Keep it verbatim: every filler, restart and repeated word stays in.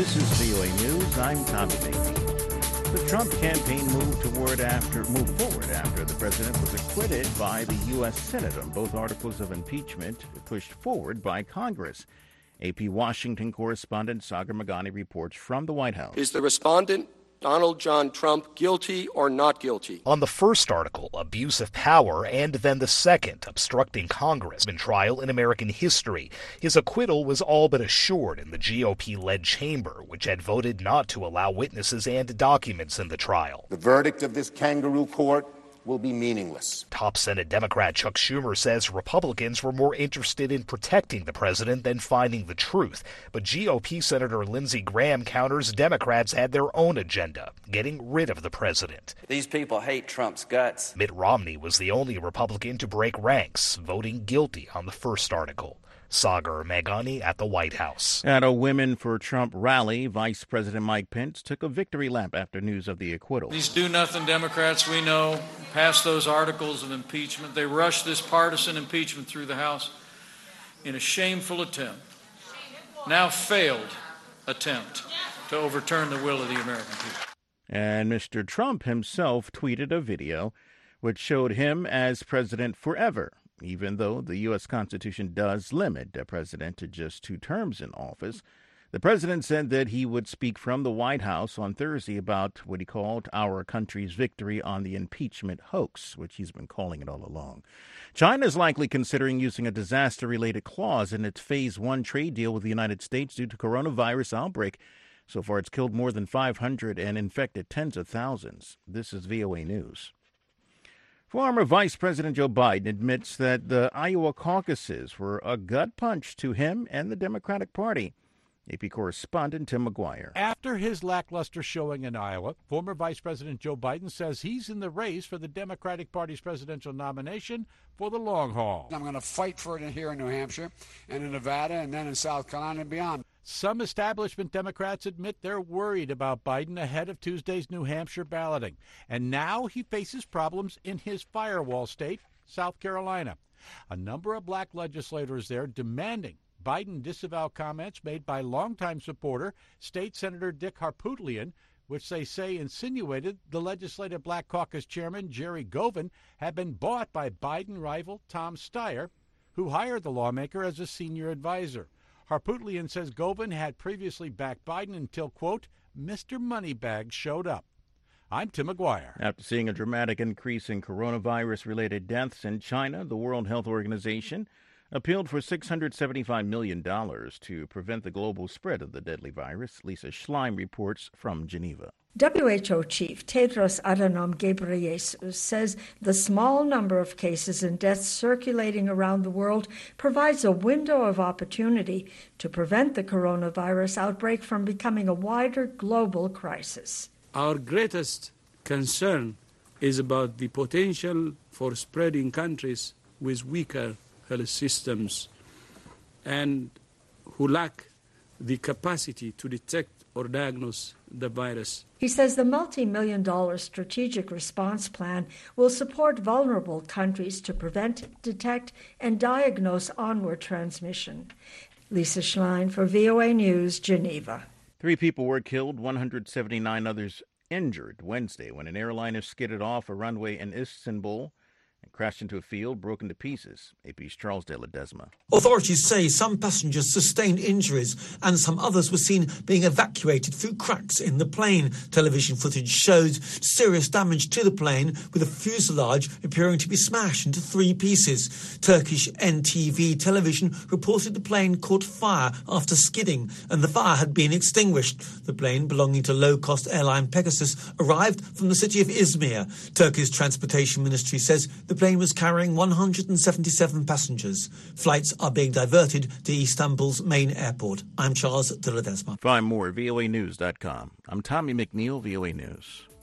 This is V O A News. I'm Tommy McNeil. The Trump campaign moved toward after moved forward after the president was acquitted by the U S Senate on both articles of impeachment pushed forward by Congress. A P Washington correspondent Sagar Meghani reports from the White House. Is the respondent, Donald John Trump, guilty or not guilty? On the first article, abuse of power, and then the second, obstructing Congress, in trial in American history, his acquittal was all but assured in the G O P-led chamber, which had voted not to allow witnesses and documents in the trial. The verdict of this kangaroo court will be meaningless. Top Senate Democrat Chuck Schumer says Republicans were more interested in protecting the president than finding the truth. But G O P Senator Lindsey Graham counters Democrats had their own agenda, getting rid of the president. These people hate Trump's guts. Mitt Romney was the only Republican to break ranks, voting guilty on the first article. Sagar Meghani at the White House. At a Women for Trump rally, Vice President Mike Pence took a victory lap after news of the acquittal. These do-nothing Democrats, we know, passed those articles of impeachment. They rushed this partisan impeachment through the House in a shameful attempt, now failed attempt, to overturn the will of the American people. And Mister Trump himself tweeted a video which showed him as president forever, even though the U S Constitution does limit a president to just two terms in office. The president said that he would speak from the White House on Thursday about what he called our country's victory on the impeachment hoax, which he's been calling it all along. China is likely considering using a disaster-related clause in its Phase One trade deal with the United States due to coronavirus outbreak. So far, it's killed more than five hundred and infected tens of thousands. This is V O A News. Former Vice President Joe Biden admits that the Iowa caucuses were a gut punch to him and the Democratic Party. A P correspondent Tim McGuire. After his lackluster showing in Iowa, former Vice President Joe Biden says he's in the race for the Democratic Party's presidential nomination for the long haul. I'm going to fight for it here in New Hampshire and in Nevada and then in South Carolina and beyond. Some establishment Democrats admit they're worried about Biden ahead of Tuesday's New Hampshire balloting. And now he faces problems in his firewall state, South Carolina. A number of black legislators there demanding Biden disavow comments made by longtime supporter, State Senator Dick Harpootlian, which they say insinuated the Legislative Black Caucus chairman, Jerry Govin, had been bought by Biden rival Tom Steyer, who hired the lawmaker as a senior advisor. Harpootlian says Govin had previously backed Biden until, quote, Mister Moneybags showed up. I'm Tim McGuire. After seeing a dramatic increase in coronavirus-related deaths in China, the World Health Organization appealed for six hundred seventy-five million dollars to prevent the global spread of the deadly virus. Lisa Schlein reports from Geneva. W H O chief Tedros Adhanom Ghebreyesus says the small number of cases and deaths circulating around the world provides a window of opportunity to prevent the coronavirus outbreak from becoming a wider global crisis. Our greatest concern is about the potential for spreading countries with weaker health systems and who lack the capacity to detect or diagnose the virus. He says the multi-million dollar strategic response plan will support vulnerable countries to prevent, detect, and diagnose onward transmission. Lisa Schlein for V O A News, Geneva. Three people were killed, one hundred seventy-nine others injured Wednesday when an airliner skidded off a runway in Istanbul and crashed into a field, broken to pieces. A P's Charles De Ledesma. Authorities say some passengers sustained injuries and some others were seen being evacuated through cracks in the plane. Television footage showed serious damage to the plane, with the fuselage appearing to be smashed into three pieces. Turkish N T V television reported the plane caught fire after skidding and the fire had been extinguished. The plane, belonging to low-cost airline Pegasus, arrived from the city of Izmir. Turkey's transportation ministry says the plane was carrying one hundred seventy-seven passengers. Flights are being diverted to Istanbul's main airport. I'm Charles De Ledesma. Find more at V O A news dot com. I'm Tommy McNeil, V O A News.